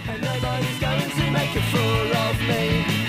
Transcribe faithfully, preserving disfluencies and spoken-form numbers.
And nobody's going to make a fool of me.